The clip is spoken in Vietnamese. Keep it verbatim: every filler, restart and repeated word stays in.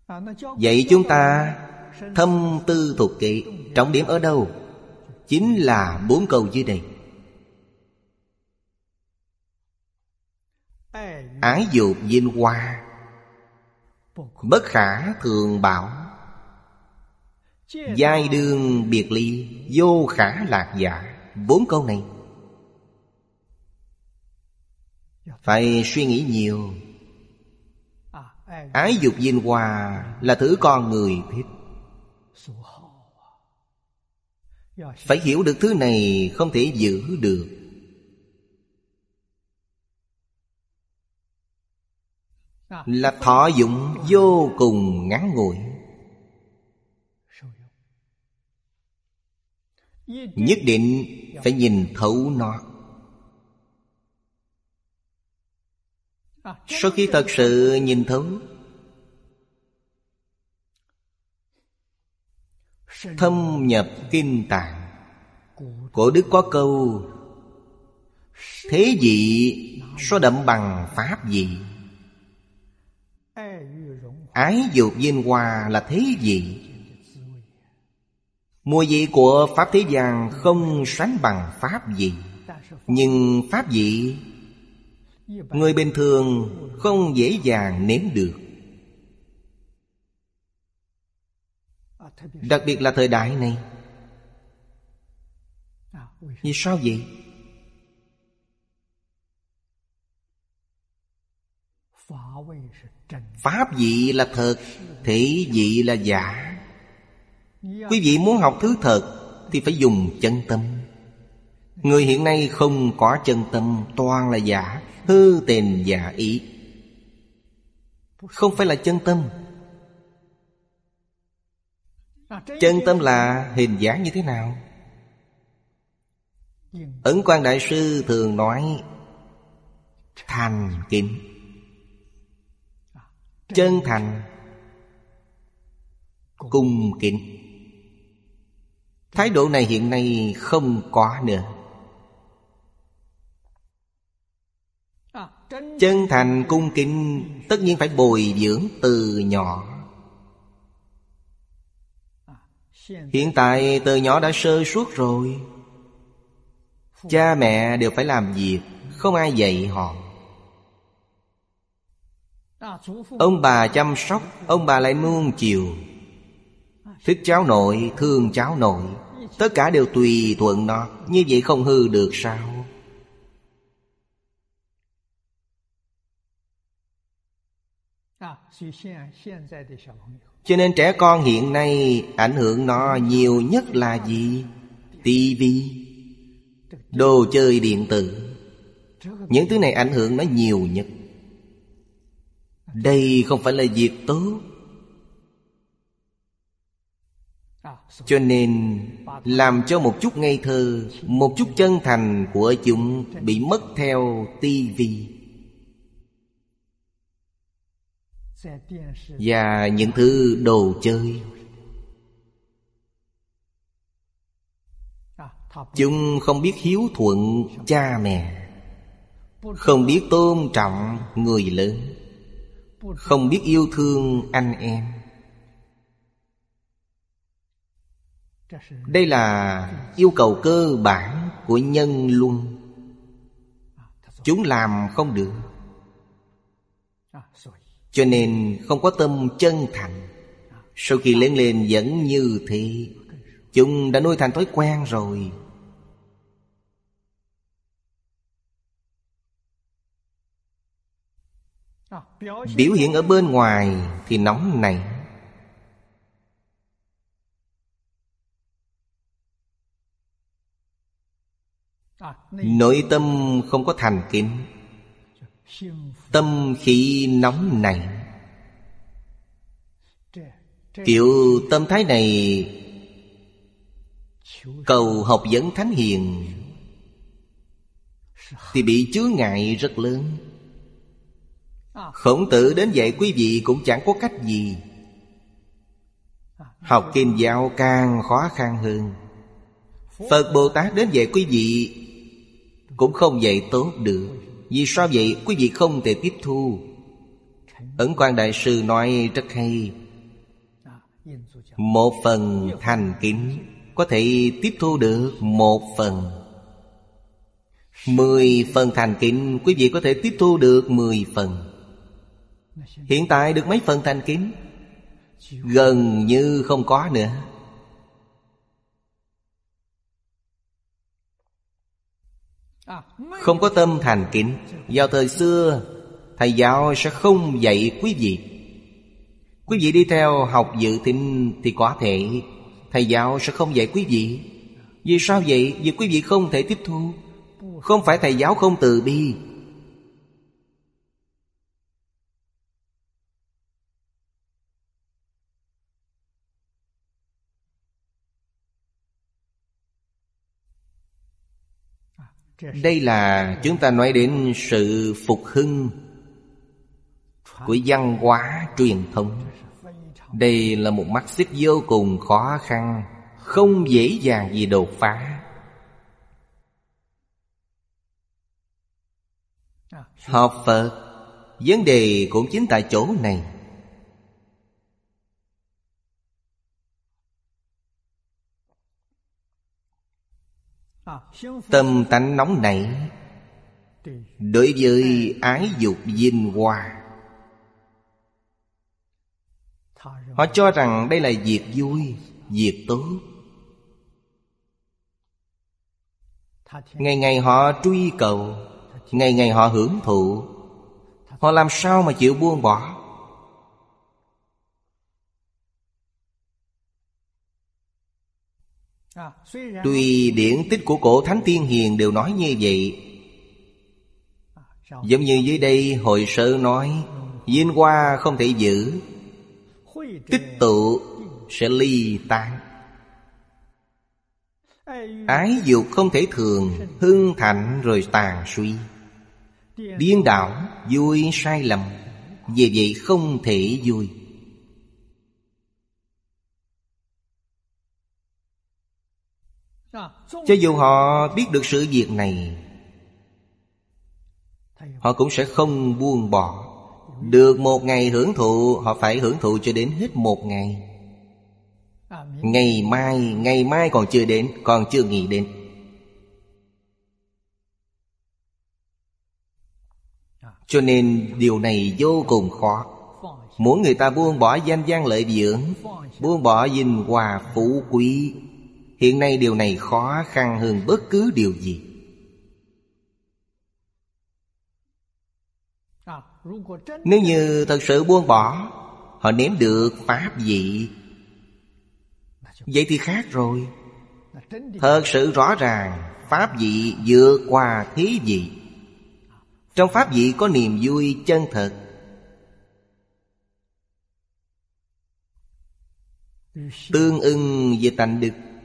Vậy chúng ta thâm tư thuộc kệ, trọng điểm ở đâu? Chính là bốn câu dưới đây. Ái dục vinh hoa, bất khả thường bảo, giai đương biệt ly, vô khả lạc giả. Bốn câu này phải suy nghĩ nhiều. Ái dục vinh hoa là thứ con người thích. Phải hiểu được thứ này không thể giữ được. Là thọ dụng vô cùng ngắn ngủi. Nhất định phải nhìn thấu nó. Sau khi thật sự nhìn thấu, thâm nhập kinh tạng. Cổ đức có câu: thế vị so đậm bằng pháp vị. Ái dục vinh hoa là thế vị. Mùi vị của pháp thế gian không sánh bằng pháp vị. Nhưng pháp vị người bình thường không dễ dàng nếm được. Đặc biệt là thời đại này. Vì sao vậy? Pháp vị là thật, thể vị là giả. Quý vị muốn học thứ thật thì phải dùng chân tâm. Người hiện nay không có chân tâm, toàn là giả, hư tình giả ý. Không phải là chân tâm. Chân tâm là hình dáng như thế nào? Ấn Quang Đại Sư thường nói thành kính. Chân thành, cung kính. Thái độ này hiện nay không có nữa. Chân thành cung kính tất nhiên phải bồi dưỡng từ nhỏ. Hiện tại từ nhỏ đã sơ suốt rồi. Cha mẹ đều phải làm việc, không ai dạy họ. Ông bà chăm sóc, ông bà lại nuông chiều. Thích cháu nội, thương cháu nội, tất cả đều tùy thuận nó. Như vậy không hư được sao? Cho nên trẻ con hiện nay ảnh hưởng nó nhiều nhất là gì? Tivi, đồ chơi điện tử. Những thứ này ảnh hưởng nó nhiều nhất. Đây không phải là việc tốt. Cho nên làm cho một chút ngây thơ, một chút chân thành của chúng bị mất theo tivi và những thứ đồ chơi. Chúng không biết hiếu thuận cha mẹ, không biết tôn trọng người lớn, không biết yêu thương anh em. Đây là yêu cầu cơ bản của nhân luân. Chúng làm không được. Cho nên không có tâm chân thành. Sau khi lớn lên vẫn như thế. Chúng đã nuôi thành thói quen rồi. Biểu hiện ở bên ngoài thì nóng nảy, nội tâm không có thành kính, tâm khí nóng nảy. Kiểu tâm thái này cầu học vấn thánh hiền thì bị chướng ngại rất lớn. Khổng Tử đến dạy quý vị cũng chẳng có cách gì. Học kinh giáo càng khó khăn hơn. Phật Bồ Tát đến dạy quý vị cũng không dạy tốt được. Vì sao vậy? Quý vị không thể tiếp thu. Ấn Quang Đại Sư nói rất hay: Một phần thành kính có thể tiếp thu được một phần. Mười phần thành kính, quý vị có thể tiếp thu được mười phần. Hiện tại được mấy phần thành kính? Gần như không có nữa. Không có tâm thành kính. Vào thời xưa, thầy giáo sẽ không dạy quý vị. Quý vị đi theo học dự thính thì có thể thầy giáo sẽ không dạy quý vị. Vì sao vậy? Vì quý vị không thể tiếp thu. Không phải thầy giáo không từ bi. Đây là chúng ta nói đến sự phục hưng của văn hóa truyền thống. Đây là một mắt xích vô cùng khó khăn, không dễ dàng gì đột phá. Học Phật, vấn đề cũng chính tại chỗ này. Tâm tánh nóng nảy đối với ái dục vinh hoa, họ cho rằng đây là việc vui, việc tốt. Ngày ngày họ truy cầu, ngày ngày họ hưởng thụ. Họ làm sao mà chịu buông bỏ? Tuy điển tích của cổ Thánh Tiên Hiền đều nói như vậy. Giống như dưới đây Hội Sơ nói, vinh hoa không thể giữ, tích tụ sẽ ly tan. Ái dục không thể thường, hưng thạnh rồi tàn suy. Điên đảo, vui sai lầm, vì vậy không thể vui. Cho dù họ biết được sự việc này, họ cũng sẽ không buông bỏ. Được một ngày hưởng thụ, họ phải hưởng thụ cho đến hết một ngày. Ngày mai, ngày mai còn chưa đến, còn chưa nghĩ đến. Cho nên điều này vô cùng khó. Muốn người ta buông bỏ danh văn lợi dưỡng, buông bỏ vinh hoa phú quý, hiện nay điều này khó khăn hơn bất cứ điều gì. Nếu như thật sự buông bỏ, họ nếm được pháp vị, vậy thì khác rồi. Thật sự rõ ràng pháp vị vượt qua thế vị. Trong pháp vị có niềm vui chân thật. Tương ưng về tánh đức.